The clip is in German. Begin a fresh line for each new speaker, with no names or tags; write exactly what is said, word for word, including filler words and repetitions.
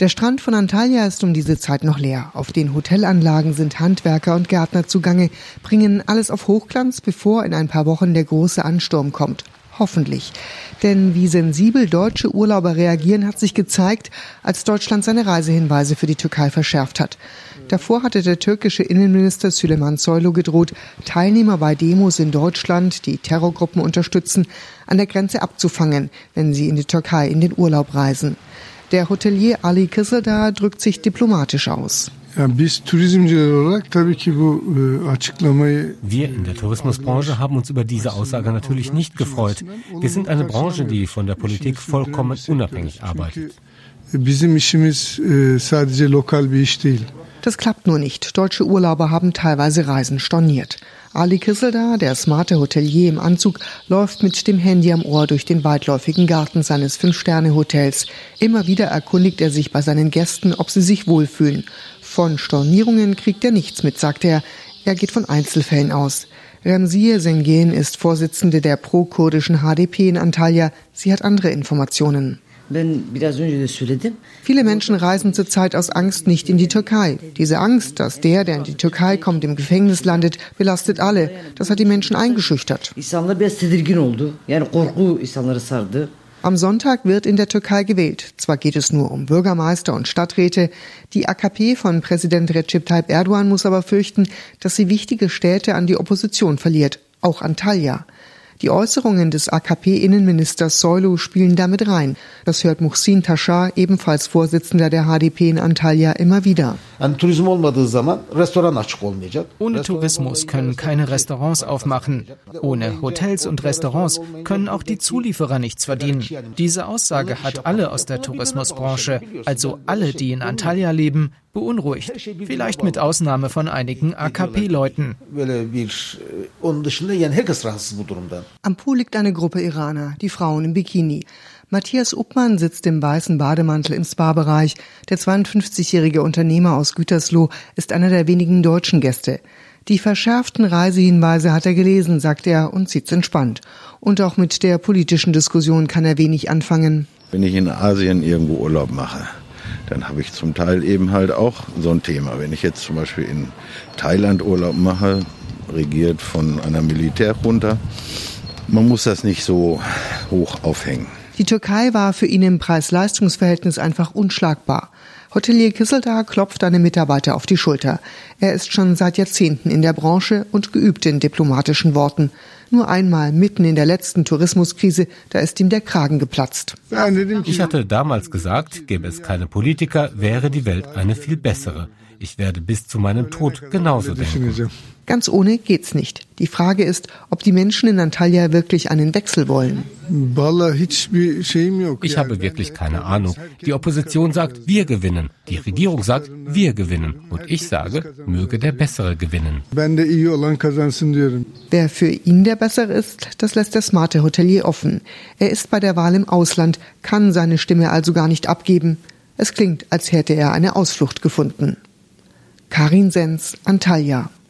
Der Strand von Antalya ist um diese Zeit noch leer. Auf den Hotelanlagen sind Handwerker und Gärtner zugange, bringen alles auf Hochglanz, bevor in ein paar Wochen der große Ansturm kommt. Hoffentlich. Denn wie sensibel deutsche Urlauber reagieren, hat sich gezeigt, als Deutschland seine Reisehinweise für die Türkei verschärft hat. Davor hatte der türkische Innenminister Süleyman Soylu gedroht, Teilnehmer bei Demos in Deutschland, die Terrorgruppen unterstützen, an der Grenze abzufangen, wenn sie in die Türkei in den Urlaub reisen. Der Hotelier Ali Kızıldağ drückt sich diplomatisch aus.
Wir in der Tourismusbranche haben uns über diese Aussage natürlich nicht gefreut. Wir sind eine Branche, die von der Politik vollkommen unabhängig arbeitet.
Das klappt nur nicht. Deutsche Urlauber haben teilweise Reisen storniert. Ali Kızıldağ, der smarte Hotelier im Anzug, läuft mit dem Handy am Ohr durch den weitläufigen Garten seines Fünf-Sterne-Hotels. Immer wieder erkundigt er sich bei seinen Gästen, ob sie sich wohlfühlen. Von Stornierungen kriegt er nichts mit, sagt er. Er geht von Einzelfällen aus. Remziye Sengen ist Vorsitzende der pro-kurdischen H D P in Antalya. Sie hat andere Informationen. Viele Menschen reisen zurzeit aus Angst nicht in die Türkei. Diese Angst, dass der, der in die Türkei kommt, im Gefängnis landet, belastet alle. Das hat die Menschen eingeschüchtert. Am Sonntag wird in der Türkei gewählt. Zwar geht es nur um Bürgermeister und Stadträte. Die A K P von Präsident Recep Tayyip Erdogan muss aber fürchten, dass sie wichtige Städte an die Opposition verliert. Auch Antalya. Die Äußerungen des A K P-Innenministers Soylu spielen damit rein. Das hört Muhsin Taşar, ebenfalls Vorsitzender der H D P in Antalya, immer wieder.
Ohne Tourismus können keine Restaurants aufmachen. Ohne Hotels und Restaurants können auch die Zulieferer nichts verdienen. Diese Aussage hat alle aus der Tourismusbranche, also alle, die in Antalya leben, beunruhigt. Vielleicht mit Ausnahme von einigen A K P-Leuten.
Am Pool liegt eine Gruppe Iraner, die Frauen im Bikini. Matthias Uppmann sitzt im weißen Bademantel im Spa-Bereich. Der zweiundfünfzigjährige Unternehmer aus Gütersloh ist einer der wenigen deutschen Gäste. Die verschärften Reisehinweise hat er gelesen, sagt er, und sieht's entspannt. Und auch mit der politischen Diskussion kann er wenig anfangen.
Wenn ich in Asien irgendwo Urlaub mache, dann habe ich zum Teil eben halt auch so ein Thema. Wenn ich jetzt zum Beispiel in Thailand Urlaub mache, regiert von einer Militärjunta, man muss das nicht so hoch aufhängen.
Die Türkei war für ihn im Preis-Leistungs-Verhältnis einfach unschlagbar. Hotelier Kızıldağ klopft einem Mitarbeiter auf die Schulter. Er ist schon seit Jahrzehnten in der Branche und geübt in diplomatischen Worten. Nur einmal, mitten in der letzten Tourismuskrise, da ist ihm der Kragen geplatzt.
Ich hatte damals gesagt, gäbe es keine Politiker, wäre die Welt eine viel bessere. Ich werde bis zu meinem Tod genauso denken.
Ganz ohne geht's nicht. Die Frage ist, ob die Menschen in Antalya wirklich einen Wechsel wollen.
Ich habe wirklich keine Ahnung. Die Opposition sagt, wir gewinnen. Die Regierung sagt, wir gewinnen. Und ich sage, möge der Bessere gewinnen.
Wer für ihn der Bessere ist, das lässt der smarte Hotelier offen. Er ist bei der Wahl im Ausland, kann seine Stimme also gar nicht abgeben. Es klingt, als hätte er eine Ausflucht gefunden. Karin Sens, Antalya.